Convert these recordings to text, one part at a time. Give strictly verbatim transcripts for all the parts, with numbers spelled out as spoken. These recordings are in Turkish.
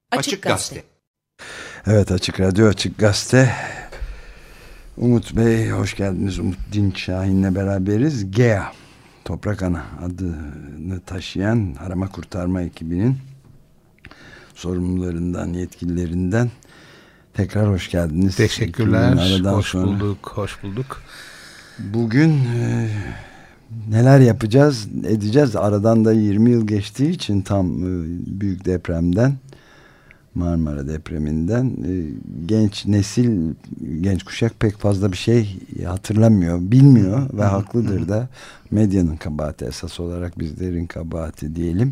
Açık Gazete. Evet, Açık Radyo, Açık Gazete. Umut Bey, hoş geldiniz. Umut Dinç Şahin'le beraberiz. GEA, Toprak Ana adını taşıyan arama kurtarma ekibinin sorumlularından, yetkililerinden tekrar hoş geldiniz. Teşekkürler. Hoş sonra. bulduk, hoş bulduk. Bugün e, neler yapacağız, edeceğiz? Aradan da yirmi yıl geçtiği için tam e, büyük depremden, Marmara depreminden genç nesil, genç kuşak pek fazla bir şey hatırlamıyor, bilmiyor ve haklıdır da. Medyanın kabahati esas olarak, bizlerin kabahati diyelim.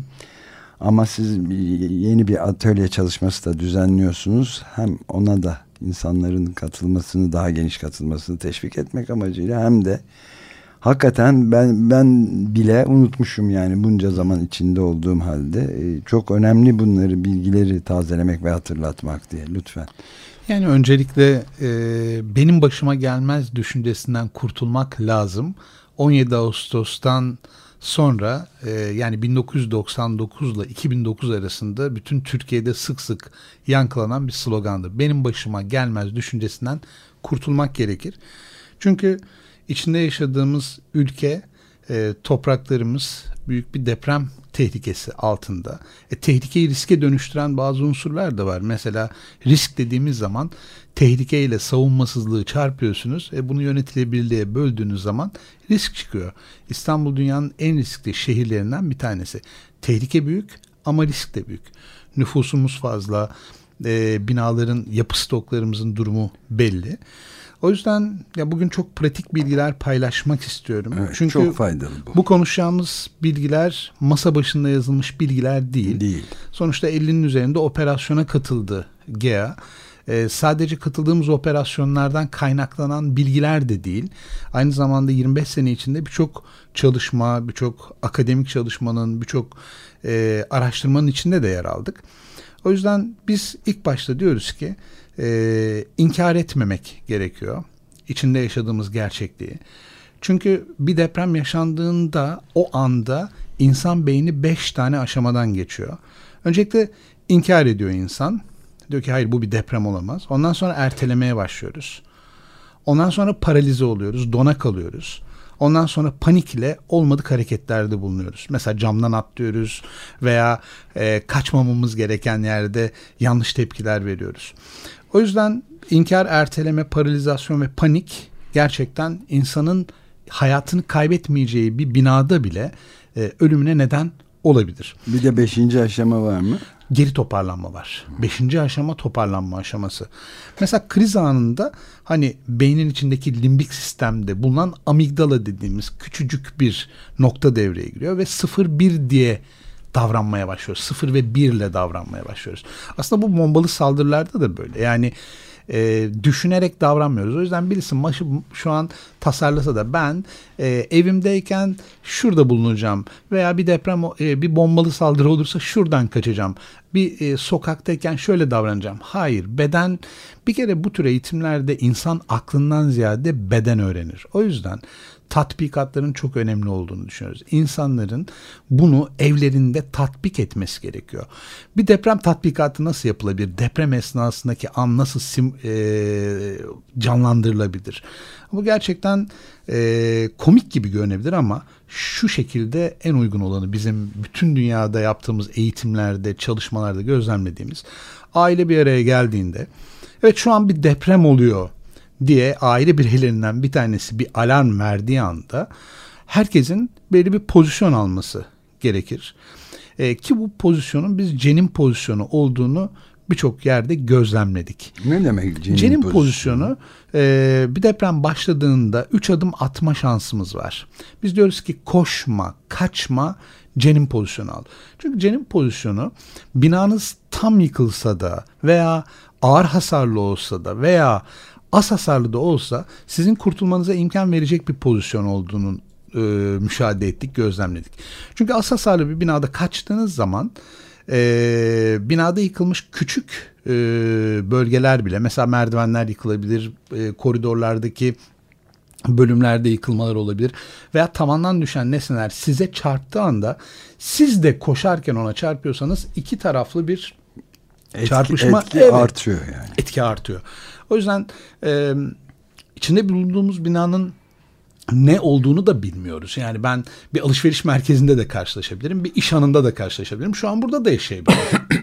Ama siz yeni bir atölye çalışması da düzenliyorsunuz. Hem ona da insanların katılmasını, daha geniş katılmasını teşvik etmek amacıyla, hem de hakikaten ben ben bile unutmuşum yani bunca zaman içinde olduğum halde. Çok önemli bunları, bilgileri tazelemek ve hatırlatmak diye, lütfen. Yani öncelikle e, benim başıma gelmez düşüncesinden kurtulmak lazım. on yedi Ağustos'tan sonra e, yani bin dokuz yüz doksan dokuz ile iki bin dokuz arasında bütün Türkiye'de sık sık yankılanan bir slogandı. Benim başıma gelmez düşüncesinden kurtulmak gerekir. Çünkü İçinde yaşadığımız ülke, e, topraklarımız büyük bir deprem tehlikesi altında. E, tehlikeyi riske dönüştüren bazı unsurlar da var. Mesela risk dediğimiz zaman tehlikeyle savunmasızlığı çarpıyorsunuz. E, bunu yönetilebilirliğe böldüğünüz zaman risk çıkıyor. İstanbul dünyanın en riskli şehirlerinden bir tanesi. Tehlike büyük ama risk de büyük. Nüfusumuz fazla, e, binaların, yapı stoklarımızın durumu belli. O yüzden ya bugün çok pratik bilgiler paylaşmak istiyorum. Evet, çünkü çok faydalı bu. Bu konuşacağımız bilgiler masa başında yazılmış bilgiler değil. Değil. Sonuçta ellinin üzerinde operasyona katıldı GEA. Ee, sadece katıldığımız operasyonlardan kaynaklanan bilgiler de değil. Aynı zamanda yirmi beş sene içinde birçok çalışma, birçok akademik çalışmanın, birçok e, araştırmanın içinde de yer aldık. O yüzden biz ilk başta diyoruz ki Ee, inkar etmemek gerekiyor içinde yaşadığımız gerçekliği. Çünkü bir deprem yaşandığında o anda insan beyni beş tane aşamadan geçiyor. Öncelikle inkar ediyor insan. Diyor ki hayır, bu bir deprem olamaz. Ondan sonra ertelemeye başlıyoruz. Ondan sonra paralize oluyoruz, dona kalıyoruz. Ondan sonra panik ile olmadık hareketlerde bulunuyoruz. Mesela camdan atlıyoruz veya e, kaçmamamız gereken yerde yanlış tepkiler veriyoruz. O yüzden inkar, erteleme, paralizasyon ve panik gerçekten insanın hayatını kaybetmeyeceği bir binada bile e, ölümüne neden olabilir. Bir de beşinci aşama var mı? Geri toparlanma var. Beşinci aşama toparlanma aşaması. Mesela kriz anında hani beynin içindeki limbik sistemde bulunan amigdala dediğimiz küçücük bir nokta devreye giriyor ve sıfır bir diye davranmaya başlıyoruz. sıfır ve bir ile davranmaya başlıyoruz. Aslında bu bombalı saldırılarda da böyle. Yani e, düşünerek davranmıyoruz. O yüzden birisi maşı şu an tasarlasa da ben e, evimdeyken şurada bulunacağım veya bir deprem, e, bir bombalı saldırı olursa şuradan kaçacağım. Bir e, sokaktayken şöyle davranacağım. Hayır, beden bir kere bu tür eğitimlerde insan aklından ziyade beden öğrenir. O yüzden tatbikatların çok önemli olduğunu düşünüyoruz. İnsanların bunu evlerinde tatbik etmesi gerekiyor. Bir deprem tatbikatı nasıl yapılabilir? Deprem esnasındaki an nasıl sim, e, canlandırılabilir? Bu gerçekten e, komik gibi görünebilir ama şu şekilde en uygun olanı, bizim bütün dünyada yaptığımız eğitimlerde, çalışmalarda gözlemlediğimiz, aile bir araya geldiğinde, evet şu an bir deprem oluyor diye aile bireylerinden bir tanesi bir alarm verdiği anda herkesin belli bir pozisyon alması gerekir. E, ki bu pozisyonun biz cenin pozisyonu olduğunu birçok yerde gözlemledik. Ne demek cenin, cenin pozisyonu? pozisyonu e, bir deprem başladığında üç adım atma şansımız var. Biz diyoruz ki koşma, kaçma, cenin pozisyonu al. Çünkü cenin pozisyonu binanız tam yıkılsa da veya ağır hasarlı olsa da veya az hasarlı da olsa sizin kurtulmanıza imkan verecek bir pozisyon olduğunu e, müşahede ettik, gözlemledik. Çünkü az hasarlı bir binada kaçtığınız zaman e, binada yıkılmış küçük e, bölgeler bile, mesela merdivenler yıkılabilir, e, koridorlardaki bölümlerde yıkılmalar olabilir veya tavandan düşen nesneler size çarptığı anda siz de koşarken ona çarpıyorsanız iki taraflı bir etki, çarpışma etki evet, artıyor yani. Etki artıyor. O yüzden e, içinde bulunduğumuz binanın ne olduğunu da bilmiyoruz. Yani ben bir alışveriş merkezinde de karşılaşabilirim, bir iş anında da karşılaşabilirim. Şu an burada da yaşayabilirim.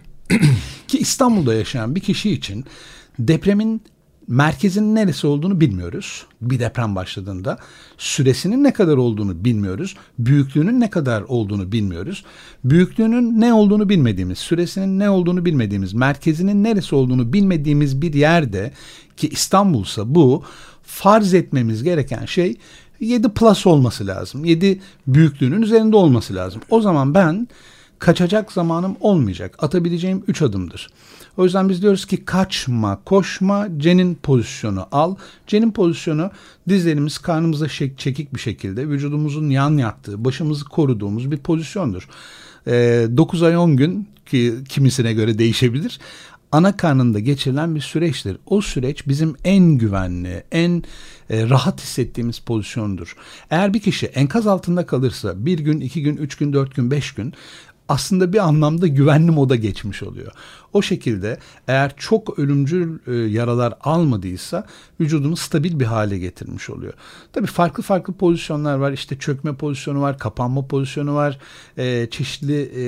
Ki İstanbul'da yaşayan bir kişi için depremin merkezinin neresi olduğunu bilmiyoruz. Bir deprem başladığında süresinin ne kadar olduğunu bilmiyoruz. Büyüklüğünün ne kadar olduğunu bilmiyoruz. Büyüklüğünün ne olduğunu bilmediğimiz, süresinin ne olduğunu bilmediğimiz, merkezinin neresi olduğunu bilmediğimiz bir yerde, ki İstanbul'sa bu, farz etmemiz gereken şey yedi plus olması lazım. yedi büyüklüğünün üzerinde olması lazım. O zaman ben kaçacak zamanım olmayacak. Atabileceğim üç adımdır. O yüzden biz diyoruz ki kaçma, koşma, cenin pozisyonu al. Cenin pozisyonu dizlerimiz karnımıza çekik bir şekilde vücudumuzun yan yattığı, başımızı koruduğumuz bir pozisyondur. Ee, dokuz ay on gün, ki kimisine göre değişebilir, ana karnında geçirilen bir süreçtir. O süreç bizim en güvenli, en e, rahat hissettiğimiz pozisyondur. Eğer bir kişi enkaz altında kalırsa bir gün, iki gün, üç gün, dört gün, beş gün aslında bir anlamda güvenli moda geçmiş oluyor. O şekilde eğer çok ölümcül e, yaralar almadıysa vücudunu stabil bir hale getirmiş oluyor. Tabii farklı farklı pozisyonlar var. İşte çökme pozisyonu var, kapanma pozisyonu var. E, çeşitli e,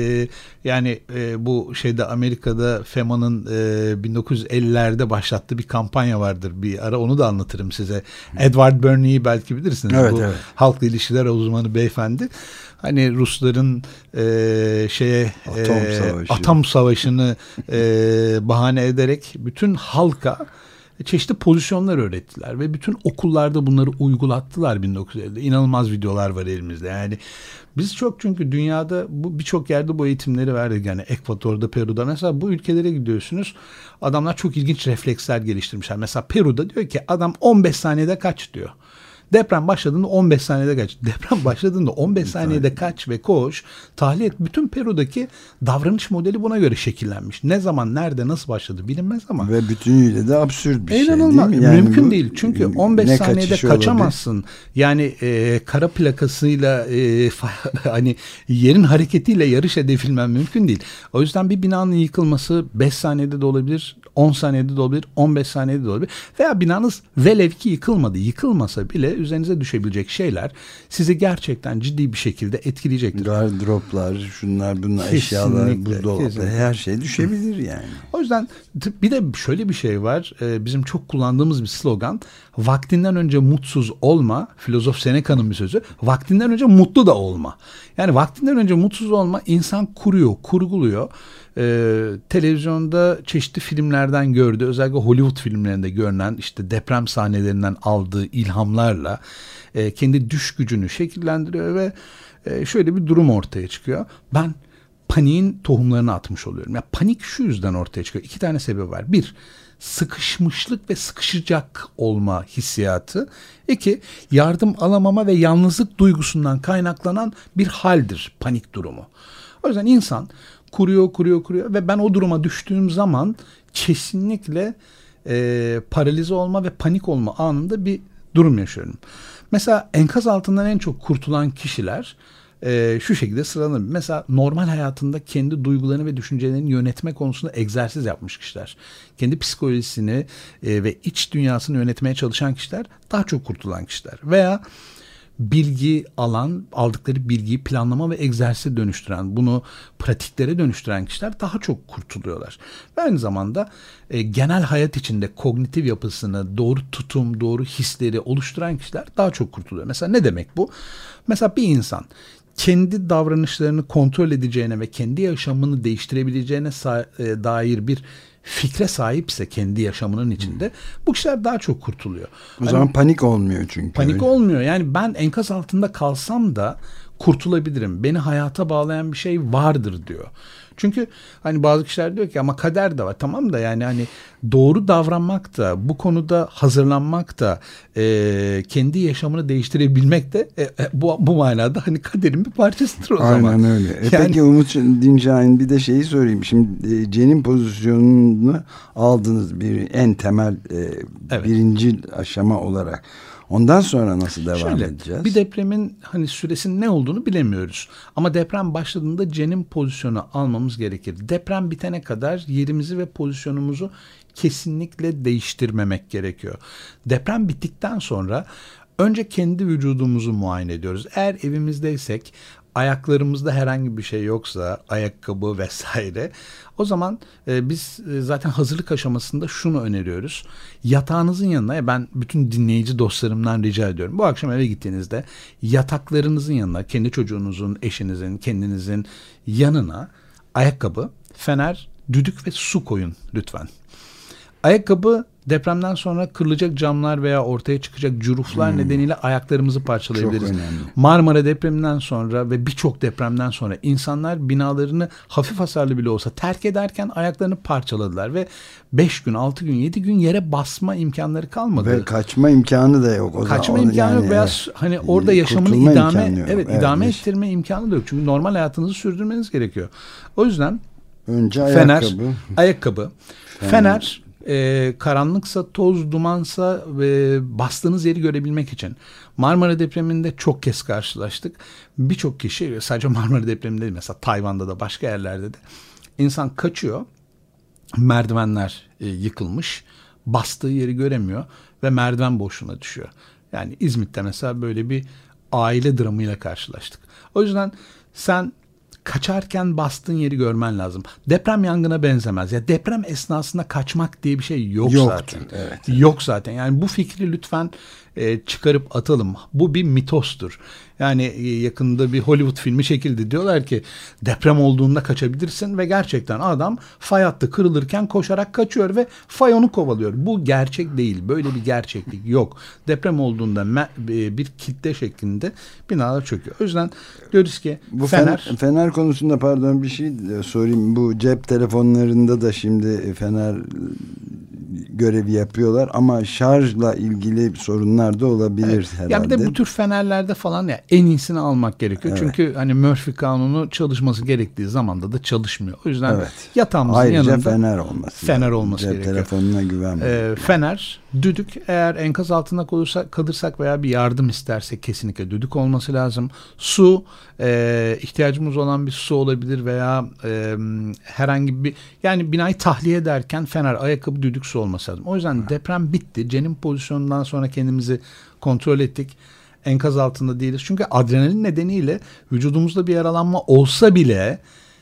yani e, bu şeyde Amerika'da FEMA'nın e, bin dokuz yüz ellilerde başlattığı bir kampanya vardır. Bir ara onu da anlatırım size. Edward Bernays'i belki bilirsiniz. Evet, bu evet. halkla ilişkiler uzmanı beyefendi. Hani Rusların e, şeye atom, e, savaşı. atom savaşını e, bahane ederek bütün halka çeşitli pozisyonlar öğrettiler ve bütün okullarda bunları uygulattılar bin dokuz yüz ellide. İnanılmaz videolar var elimizde. Yani biz çok, çünkü dünyada bu birçok yerde bu eğitimleri verdik. Yani Ekvator'da, Peru'da mesela bu ülkelere gidiyorsunuz. Adamlar çok ilginç refleksler geliştirmişler. Mesela Peru'da diyor ki adam on beş saniyede kaç diyor. Deprem başladığında on beş saniyede kaç. Deprem başladığında on beş saniyede kaç ve koş. Tahliye et. Bütün Peru'daki davranış modeli buna göre şekillenmiş. Ne zaman, nerede, nasıl başladı bilinmez ama. Ve bütünüyle de absürt bir İnanılmaz. şey değil mi? Yani mümkün bu, değil. Çünkü on beş saniyede kaçamazsın. Olabilir. Yani e, kara plakasıyla e, hani yerin hareketiyle yarış edebilmen mümkün değil. O yüzden bir binanın yıkılması beş saniyede de olabilir, on saniyede de olabilir, on beş saniyede de olabilir. Veya binanız velev ki yıkılmadı. Yıkılmasa bile üzerinize düşebilecek şeyler sizi gerçekten ciddi bir şekilde etkileyecektir. Gardıroplar, şunlar bunlar, kesinlikle, eşyalar, buzdolapları, her şey düşebilir yani. O yüzden bir de şöyle bir şey var. Bizim çok kullandığımız bir slogan. Vaktinden önce mutsuz olma. Filozof Seneca'nın bir sözü. Vaktinden önce mutlu da olma. Yani vaktinden önce mutsuz olma, insan kuruyor, kurguluyor. Ee, televizyonda çeşitli filmlerden gördüğü, özellikle Hollywood filmlerinde görünen işte deprem sahnelerinden aldığı ilhamlarla e, kendi düş gücünü şekillendiriyor ve e, şöyle bir durum ortaya çıkıyor. Ben paniğin tohumlarını atmış oluyorum. Ya panik şu yüzden ortaya çıkıyor. İki tane sebebi var. Bir, sıkışmışlık ve sıkışacak olma hissiyatı. İki, yardım alamama ve yalnızlık duygusundan kaynaklanan bir haldir panik durumu. O yüzden insan kuruyor, kuruyor, kuruyor ve ben o duruma düştüğüm zaman kesinlikle e, paralize olma ve panik olma anında bir durum yaşıyorum. Mesela enkaz altından en çok kurtulan kişiler e, şu şekilde sıralanır. Mesela normal hayatında kendi duygularını ve düşüncelerini yönetme konusunda egzersiz yapmış kişiler. Kendi psikolojisini e, ve iç dünyasını yönetmeye çalışan kişiler daha çok kurtulan kişiler. Veya bilgi alan, aldıkları bilgiyi planlama ve egzersize dönüştüren, bunu pratiklere dönüştüren kişiler daha çok kurtuluyorlar. Ve aynı zamanda e, genel hayat içinde kognitif yapısını, doğru tutum, doğru hisleri oluşturan kişiler daha çok kurtuluyor. Mesela ne demek bu? Mesela bir insan kendi davranışlarını kontrol edeceğine ve kendi yaşamını değiştirebileceğine e, dair bir fikre sahipse kendi yaşamının içinde bu kişiler daha çok kurtuluyor. O zaman hani, panik olmuyor çünkü. Panik öyle. olmuyor. Yani ben enkaz altında kalsam da kurtulabilirim. Beni hayata bağlayan bir şey vardır diyor. Çünkü hani bazı kişiler diyor ki ama kader de var. Tamam da yani hani doğru davranmak da, bu konuda hazırlanmak da, e, kendi yaşamını değiştirebilmek de e, e, bu, bu manada hani kaderin bir parçasıdır o Aynen zaman. Aynen öyle. E yani, peki Umut Dinçay'ın bir de şeyi sorayım. Şimdi e, cenin pozisyonunu aldınız bir en temel e, evet. birinci aşama olarak. Ondan sonra nasıl devam Şöyle, edeceğiz? Bir depremin hani süresinin ne olduğunu bilemiyoruz. Ama deprem başladığında cenin pozisyonu almamız gerekir. Deprem bitene kadar yerimizi ve pozisyonumuzu kesinlikle değiştirmemek gerekiyor. Deprem bittikten sonra önce kendi vücudumuzu muayene ediyoruz. Eğer evimizdeysek, ayaklarımızda herhangi bir şey yoksa, ayakkabı vesaire, o zaman e, biz e, zaten hazırlık aşamasında şunu öneriyoruz. Yatağınızın yanına, ben bütün dinleyici dostlarımdan rica ediyorum. Bu akşam eve gittiğinizde yataklarınızın yanına, kendi çocuğunuzun, eşinizin, kendinizin yanına ayakkabı, fener, düdük ve su koyun lütfen. Ayakkabı, depremden sonra kırılacak camlar veya ortaya çıkacak cüruflar hmm. nedeniyle ayaklarımızı parçalayabiliriz. Çok önemli. Marmara depreminden sonra ve birçok depremden sonra insanlar binalarını hafif hasarlı bile olsa terk ederken ayaklarını parçaladılar ve beş gün, altı gün, yedi gün yere basma imkanları kalmadı. Ve kaçma imkanı da yok. O kaçma zaman, imkanı yani, yok veya hani orada yaşamını idame evet, evet idame evet. ettirme imkanı da yok. Çünkü normal hayatınızı sürdürmeniz gerekiyor. O yüzden önce fener, ayakkabı, ayakkabı, fener, fener e, karanlıksa, toz, dumansa ve bastığınız yeri görebilmek için. Marmara depreminde çok kez karşılaştık. Birçok kişi, sadece Marmara depreminde değil, mesela Tayvan'da da başka yerlerde de insan kaçıyor. Merdivenler e, yıkılmış. Bastığı yeri göremiyor ve merdiven boşluğuna düşüyor. Yani İzmit'te mesela böyle bir aile dramıyla karşılaştık. O yüzden sen kaçarken bastığın yeri görmen lazım. Deprem yangına benzemez. Ya deprem esnasında kaçmak diye bir şey yok Yoktu, zaten. Evet. Yok zaten. Yani bu fikri lütfen e, çıkarıp atalım. Bu bir mitostur. Yani e, yakında bir Hollywood filmi çekildi. Diyorlar ki deprem olduğunda kaçabilirsin ve gerçekten adam fay hattı kırılırken koşarak kaçıyor ve fay onu kovalıyor. Bu gerçek değil. Böyle bir gerçeklik yok. Deprem olduğunda me- e, bir kitle şeklinde binalar çöküyor. O yüzden diyoruz ki bu fener... fener, fener konusunda pardon bir şey sorayım. Bu cep telefonlarında da şimdi fener görevi yapıyorlar ama şarjla ilgili sorunlar da olabilir evet. herhalde. Ya bir de bu tür fenerlerde falan ya en iyisini almak gerekiyor. Evet. Çünkü hani Murphy kanunu çalışması gerektiği zamanda da çalışmıyor. O yüzden evet. yatağımızın ayrıca yanında fener olması. Fener yani. olması Cep gerekiyor. telefonuna güvenmeyin. Ee, fener, düdük, eğer enkaz altında kalırsak, kalırsak veya bir yardım istersek kesinlikle düdük olması lazım. Su, e, ihtiyacımız olan bir su olabilir veya e, herhangi bir, yani binayı tahliye ederken fener, ayakkabı, düdük, su olması lazım. O yüzden deprem bitti. Cenin pozisyonundan sonra kendimizi kontrol ettik. Enkaz altında değiliz. Çünkü adrenalin nedeniyle vücudumuzda bir yaralanma olsa bile,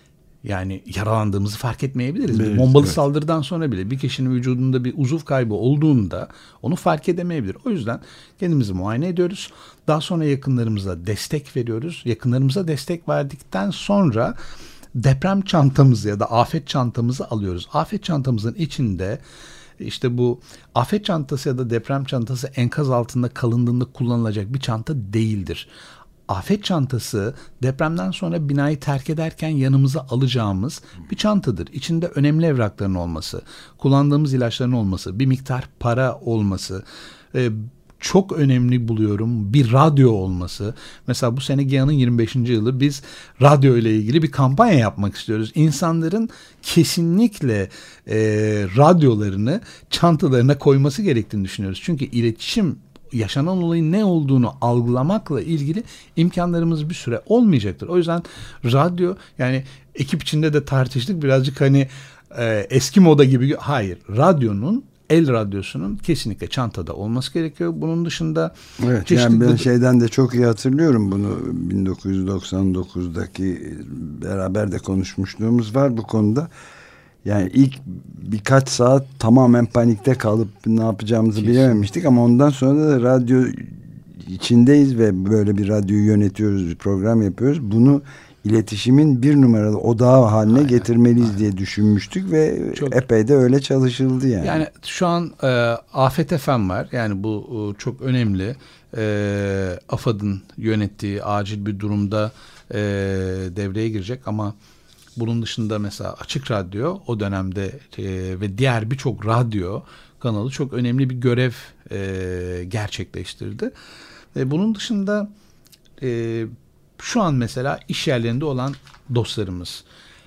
yani yaralandığımızı fark etmeyebiliriz. Evet, bombalı evet. saldırıdan sonra bile bir kişinin vücudunda bir uzuv kaybı olduğunda onu fark edemeyebilir. O yüzden kendimizi muayene ediyoruz. Daha sonra yakınlarımıza destek veriyoruz. Yakınlarımıza destek verdikten sonra deprem çantamızı ya da afet çantamızı alıyoruz. Afet çantamızın içinde İşte bu afet çantası ya da deprem çantası enkaz altında kalındığında kullanılacak bir çanta değildir. Afet çantası depremden sonra binayı terk ederken yanımıza alacağımız bir çantadır. İçinde önemli evrakların olması, kullandığımız ilaçların olması, bir miktar para olması, e, çok önemli buluyorum bir radyo olması. Mesela bu sene GEA'nın yirmi beşinci yılı, biz radyo ile ilgili bir kampanya yapmak istiyoruz. İnsanların kesinlikle e, radyolarını çantalarına koyması gerektiğini düşünüyoruz. Çünkü iletişim, yaşanan olayın ne olduğunu algılamakla ilgili imkanlarımız bir süre olmayacaktır. O yüzden radyo, yani ekip içinde de tartıştık birazcık, hani e, eski moda gibi. Hayır, radyonun, el radyosunun kesinlikle çantada olması gerekiyor. Bunun dışında evet, çeşitli... yani ben şeyden de çok iyi hatırlıyorum bunu, bin dokuz yüz doksan dokuzdaki beraber de konuşmuşluğumuz var bu konuda. Yani ilk birkaç saat tamamen panikte kalıp ne yapacağımızı Kesin. bilememiştik ama ondan sonra da radyo içindeyiz ve böyle bir radyoyu yönetiyoruz, bir program yapıyoruz. Bunu iletişimin bir numaralı odağı haline aynen, getirmeliyiz aynen. diye düşünmüştük ve çok, epey de öyle çalışıldı yani. Yani şu an e, Afet F M var. Yani bu e, çok önemli. E, AFAD'ın yönettiği acil bir durumda e, devreye girecek ama bunun dışında mesela Açık Radyo o dönemde e, ve diğer birçok radyo kanalı çok önemli bir görev e, gerçekleştirdi. E, bunun dışında e, şu an mesela iş yerlerinde olan dostlarımız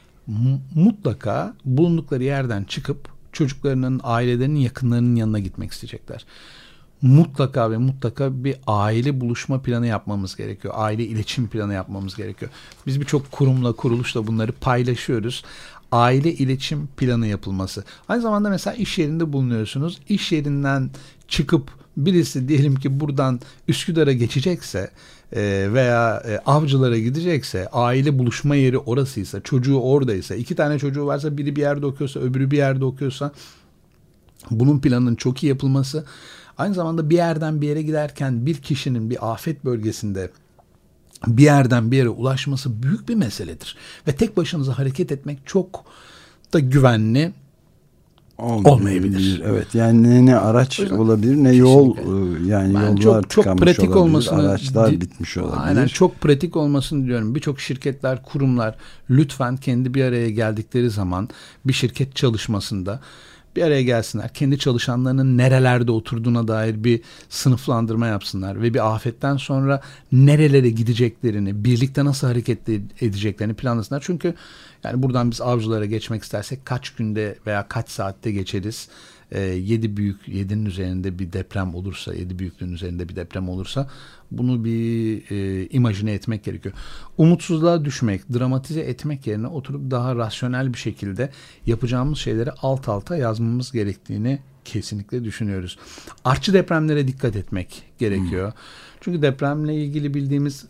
m- mutlaka bulundukları yerden çıkıp çocuklarının, ailelerinin, yakınlarının yanına gitmek isteyecekler. mutlaka ve mutlaka bir aile buluşma planı yapmamız gerekiyor. Aile iletişim planı yapmamız gerekiyor. Biz birçok kurumla, kuruluşla bunları paylaşıyoruz. Aile iletişim planı yapılması. Aynı zamanda mesela iş yerinde bulunuyorsunuz. İş yerinden çıkıp birisi diyelim ki buradan Üsküdar'a geçecekse veya Avcılar'a gidecekse, aile buluşma yeri orasıysa, çocuğu oradaysa, iki tane çocuğu varsa, biri bir yerde okuyorsa, öbürü bir yerde okuyorsa, bunun planının çok iyi yapılması. Aynı zamanda bir yerden bir yere giderken bir kişinin bir afet bölgesinde bir yerden bir yere ulaşması büyük bir meseledir. Ve tek başınıza hareket etmek çok da güvenli olmayabilir. Evet, yani ne araç olabilir, ne yol, yani ben yollar çok, çok pratik olabilir, olmasını, araçlar bitmiş olabilir. Aynen, çok pratik olmasını diyorum. Birçok şirketler, kurumlar lütfen kendi bir araya geldikleri zaman bir şirket çalışmasında bir araya gelsinler. Kendi çalışanlarının nerelerde oturduğuna dair bir sınıflandırma yapsınlar ve bir afetten sonra nerelere gideceklerini, birlikte nasıl hareket edeceklerini planlasınlar. Çünkü yani buradan biz Avcılar'a geçmek istersek kaç günde veya kaç saatte geçeriz? E, yedi büyük, yedinin üzerinde bir deprem olursa, yedi büyüklüğün üzerinde bir deprem olursa bunu bir e, imajine etmek gerekiyor. Umutsuzluğa düşmek, dramatize etmek yerine oturup daha rasyonel bir şekilde yapacağımız şeyleri alt alta yazmamız gerektiğini kesinlikle düşünüyoruz. Artçı depremlere dikkat etmek gerekiyor. Hmm. Çünkü depremle ilgili bildiğimiz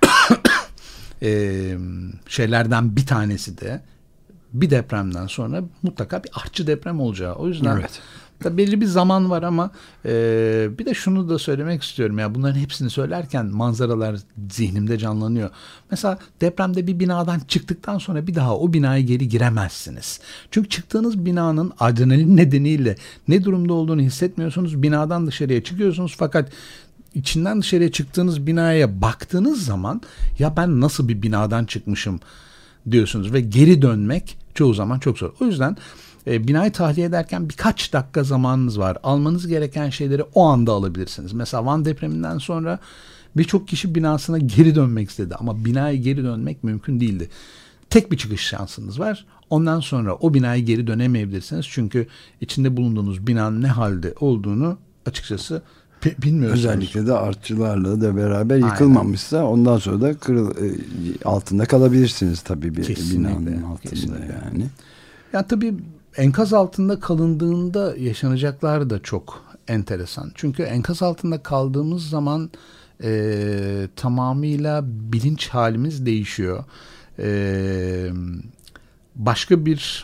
e, şeylerden bir tanesi de bir depremden sonra mutlaka bir artçı deprem olacağı. O yüzden evet, da belli bir zaman var ama e, bir de şunu da söylemek istiyorum. Ya bunların hepsini söylerken manzaralar zihnimde canlanıyor. Mesela depremde bir binadan çıktıktan sonra bir daha o binaya geri giremezsiniz. Çünkü çıktığınız binanın adrenalin nedeniyle ne durumda olduğunu hissetmiyorsunuz. Binadan dışarıya çıkıyorsunuz fakat içinden dışarıya çıktığınız binaya baktığınız zaman ya ben nasıl bir binadan çıkmışım diyorsunuz ve geri dönmek çoğu zaman çok zor. O yüzden e, binayı tahliye ederken birkaç dakika zamanınız var. Almanız gereken şeyleri o anda alabilirsiniz. Mesela Van depreminden sonra birçok kişi binasına geri dönmek istedi ama binaya geri dönmek mümkün değildi. Tek bir çıkış şansınız var. Ondan sonra o binaya geri dönemeyebilirsiniz. Çünkü içinde bulunduğunuz binanın ne halde olduğunu açıkçası bilmiyorsunuz. Özellikle de artçılarla da beraber yıkılmamışsa aynen, ondan sonra da kırıl, altında kalabilirsiniz tabii bir kesinlikle, binanın altında kesinlikle. Yani. Ya tabii enkaz altında kalındığında yaşanacaklar da çok enteresan. Çünkü enkaz altında kaldığımız zaman e, tamamıyla bilinç halimiz değişiyor. E, başka bir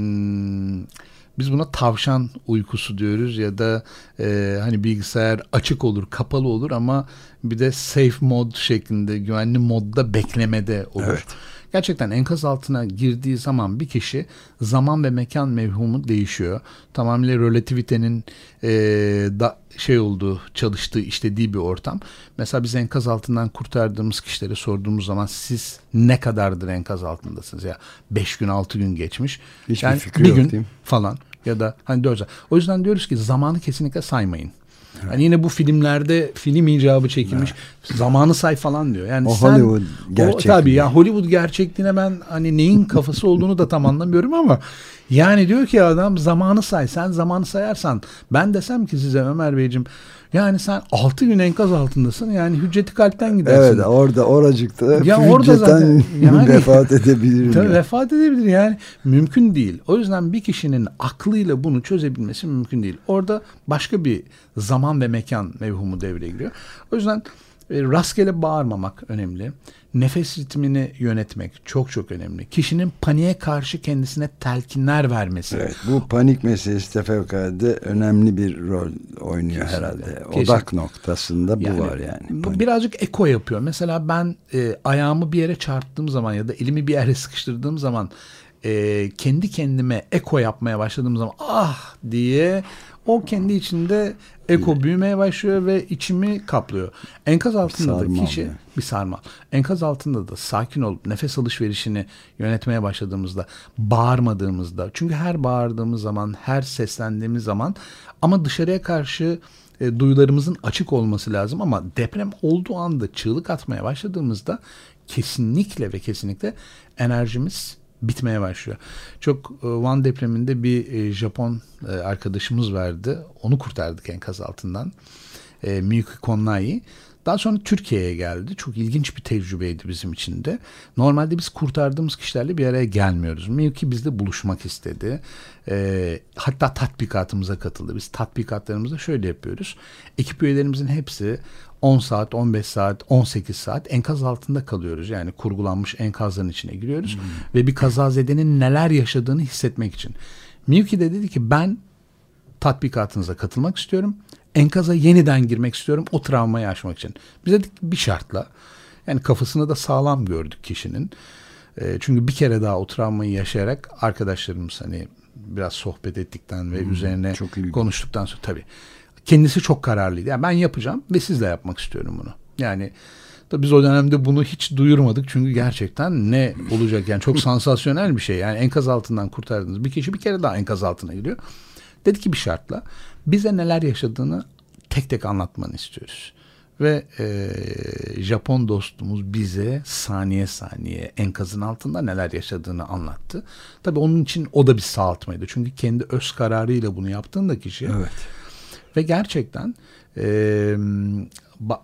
hmm, biz buna tavşan uykusu diyoruz ya da e, hani bilgisayar açık olur, kapalı olur ama bir de safe mod şeklinde, güvenli modda beklemede olur. Evet. Gerçekten enkaz altına girdiği zaman bir kişi zaman ve mekan mevhumu değişiyor. Tamamıyla relativitenin e, da şey olduğu, çalıştığı, işlediği bir ortam. Mesela biz enkaz altından kurtardığımız kişilere sorduğumuz zaman siz ne kadardır enkaz altındasınız? Ya beş gün, altı gün geçmiş. Hiçbir yani fikri bir yok gün değil mi? Falan ya da hani dört saat. O yüzden diyoruz ki zamanı kesinlikle saymayın. Evet. Yani yine bu filmlerde film icabı çekilmiş. Evet. Zamanı say falan diyor. Yani o sen, Hollywood gerçekliği. O, tabii ya Hollywood gerçekliğine ben hani neyin kafası olduğunu da tam anlamıyorum ama yani diyor ki adam zamanı say. Sen zamanı sayarsan ben desem ki size Ömer Beyciğim yani sen altı gün enkaz altındasın. Yani hücceti kalpten gidersin. Evet, orada oracıkta ya orada zaten yani, vefat edebilir. Tabii vefat edebilir yani. Mümkün değil. O yüzden bir kişinin aklıyla bunu çözebilmesi mümkün değil. Orada başka bir zaman ve mekan mevhumu devreye giriyor. O yüzden e, rastgele bağırmamak önemli. Nefes ritmini yönetmek çok çok önemli. Kişinin paniğe karşı kendisine telkinler vermesi. Evet, bu panik meselesi de fevkalade önemli bir rol oynuyor kesinlikle, herhalde. Kesinlikle. Odak noktasında bu yani, var yani. Panik. Birazcık eko yapıyor. Mesela ben e, ayağımı bir yere çarptığım zaman ya da elimi bir yere sıkıştırdığım zaman e, kendi kendime eko yapmaya başladığım zaman ah diye o kendi içinde eko büyümeye başlıyor ve içimi kaplıyor. Enkaz altında da kişi yani. bir sarmal. Enkaz altında da sakin olup nefes alışverişini yönetmeye başladığımızda, bağırmadığımızda, çünkü her bağırdığımız zaman, her seslendiğimiz zaman ama dışarıya karşı e, duyularımızın açık olması lazım ama deprem olduğu anda çığlık atmaya başladığımızda kesinlikle ve kesinlikle enerjimiz bitmeye başlıyor. Çok Van depreminde bir Japon arkadaşımız vardı. Onu kurtardık enkaz altından. E, Miyuki Konnai. Daha sonra Türkiye'ye geldi. Çok ilginç bir tecrübeydi bizim için de. Normalde biz kurtardığımız kişilerle bir araya gelmiyoruz. Miyuki bizle buluşmak istedi. E, hatta tatbikatımıza katıldı. Biz tatbikatlarımızda şöyle yapıyoruz. Ekip üyelerimizin hepsi on saat, on beş saat, on sekiz saat enkaz altında kalıyoruz. Yani kurgulanmış enkazların içine giriyoruz. Hmm. Ve bir kazazedenin neler yaşadığını hissetmek için. Miyuki de dedi ki ben tatbikatınıza katılmak istiyorum. Enkaza yeniden girmek istiyorum o travmayı aşmak için. Biz dedik bir şartla. Yani kafasını da sağlam gördük kişinin. E, çünkü bir kere daha o travmayı yaşayarak arkadaşlarımız hani biraz sohbet ettikten ve hmm, üzerine konuştuktan sonra tabii kendisi çok kararlıydı. Yani ben yapacağım ve siz de yapmak istiyorum bunu. Yani da biz o dönemde bunu hiç duyurmadık çünkü gerçekten ne olacak yani çok sansasyonel bir şey. Yani enkaz altından kurtardığınız bir kişi bir kere daha enkaz altına giriyor. Dedi ki bir şartla bize neler yaşadığını tek tek anlatmanı istiyoruz. Ve e, Japon dostumuz bize saniye saniye enkazın altında neler yaşadığını anlattı. Tabii onun için o da bir sağaltmaydı. Çünkü kendi öz kararıyla bunu yaptığında kişi. Evet. Ve gerçekten e, ba-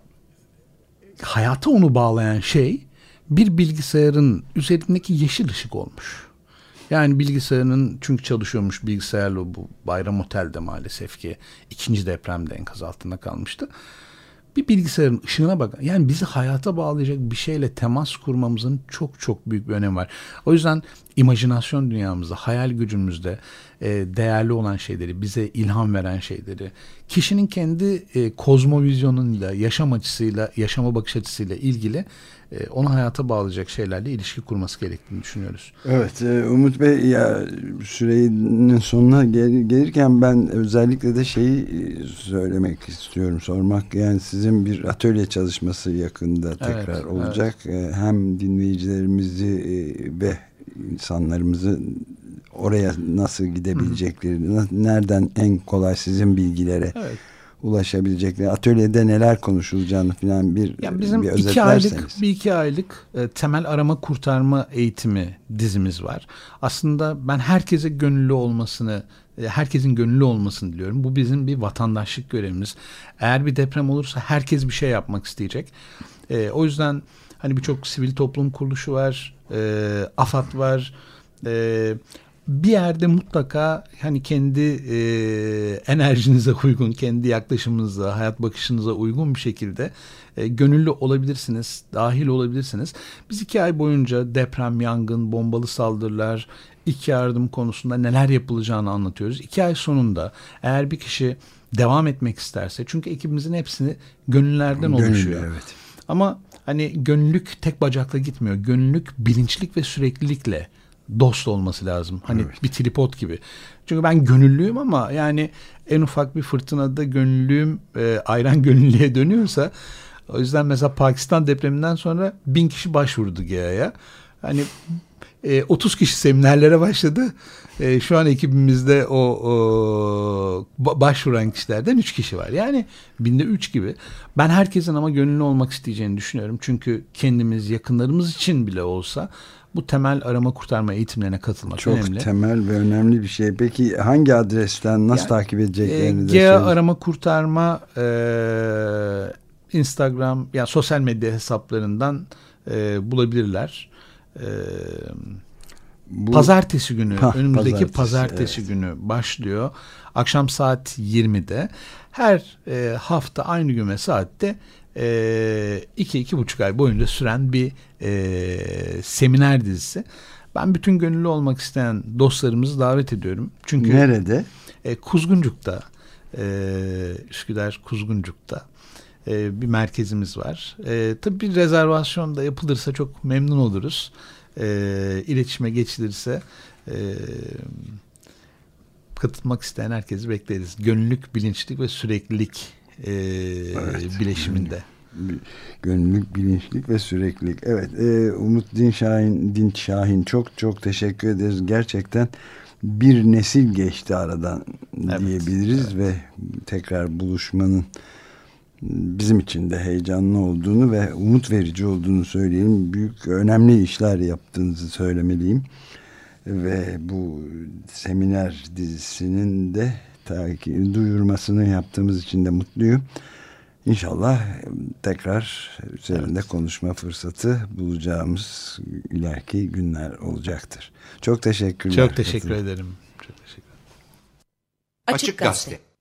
hayata onu bağlayan şey bir bilgisayarın üzerindeki yeşil ışık olmuş. Yani bilgisayarının çünkü çalışıyormuş bilgisayarla bu Bayram Otel'de maalesef ki ikinci depremde enkaz altında kalmıştı. Bir bilgisayarın ışığına bak. Yani bizi hayata bağlayacak bir şeyle temas kurmamızın çok çok büyük bir önemi var. O yüzden imajinasyon dünyamızda, hayal gücümüzde e, değerli olan şeyleri, bize ilham veren şeyleri, kişinin kendi e, kozmovizyonuyla, yaşam açısıyla, yaşama bakış açısıyla ilgili e, onu hayata bağlayacak şeylerle ilişki kurması gerektiğini düşünüyoruz. Evet, e, Umut Bey ya sürenin sonuna gel- gelirken ben özellikle de şeyi söylemek istiyorum, sormak. Yani sizin bir atölye çalışması yakında tekrar evet, olacak. Evet. Hem dinleyicilerimizi ve insanlarımızı oraya nasıl gidebilecekleri, Hı. nereden en kolay sizin bilgilere evet. ulaşabilecekleri, atölyede neler konuşulacağını falan bir, yani bizim bir iki aylık bir iki aylık e, temel arama kurtarma eğitimi dizimiz var. Aslında ben herkese gönüllü olmasını, e, herkesin gönüllü olmasını diliyorum. Bu bizim bir vatandaşlık görevimiz. Eğer bir deprem olursa herkes bir şey yapmak isteyecek. E, o yüzden hani birçok sivil toplum kuruluşu var, e, AFAD var. E, bir yerde mutlaka hani kendi e, enerjinize uygun, kendi yaklaşımınıza, hayat bakışınıza uygun bir şekilde e, gönüllü olabilirsiniz, dahil olabilirsiniz. Biz iki ay boyunca deprem, yangın, bombalı saldırılar, ilk yardım konusunda neler yapılacağını anlatıyoruz. İki ay sonunda eğer bir kişi devam etmek isterse, çünkü ekibimizin hepsini gönüllülerden Gönüllü, oluşuyor. Evet. Ama hani gönüllülük tek bacakla gitmiyor. Gönüllülük bilinçlik ve süreklilikle dost olması lazım. Hani evet. bir tripod gibi. Çünkü ben gönüllüyüm ama yani en ufak bir fırtınada gönüllüğüm e, ayran gönüllüye dönüyorsa, o yüzden mesela Pakistan depreminden sonra bin kişi başvurdu G E A'ya. Hani e, otuz kişi seminerlere başladı. E, şu an ekibimizde o, o başvuran kişilerden üç kişi var. Yani binde üç gibi. Ben herkesin ama gönüllü olmak isteyeceğini düşünüyorum. Çünkü kendimiz, yakınlarımız için bile olsa bu temel arama kurtarma eğitimlerine katılmak çok önemli. Çok temel ve önemli bir şey. Peki hangi adresten nasıl yani, takip edeceklerini e, de G E A arama kurtarma e, Instagram, yani sosyal medya hesaplarından e, bulabilirler. E, Bu, pazartesi günü, ha, önümüzdeki pazartesi, pazartesi evet. günü başlıyor. Akşam saat yirmide. Her e, hafta aynı gün ve saatte e, iki iki buçuk ay boyunca süren bir e, seminer dizisi. Ben bütün gönüllü olmak isteyen dostlarımızı davet ediyorum. Çünkü nerede? E, Kuzguncuk'ta, e, Üsküdar Kuzguncuk'ta e, bir merkezimiz var. E, tabii bir rezervasyon da yapılırsa çok memnun oluruz. E, iletişime geçilirse e, katılmak isteyen herkesi bekleriz. Gönüllülük, bilinçlik ve süreklilik e, evet. bileşiminde. Gönüllülük, bilinçlik ve süreklilik. Evet, e, Umut Dinçahin, Dinçahin çok çok teşekkür ederiz. Gerçekten bir nesil geçti aradan evet. diyebiliriz evet. ve tekrar buluşmanın bizim için de heyecanlı olduğunu ve umut verici olduğunu söyleyelim. Büyük, önemli işler yaptığınızı söylemeliyim. Ve bu seminer dizisinin de takip, duyurmasını yaptığımız için de mutluyum. İnşallah tekrar üzerinde evet. konuşma fırsatı bulacağımız ileriki günler olacaktır. Çok teşekkürler. Çok teşekkür ederim. Çok teşekkür ederim. Açık Gazete.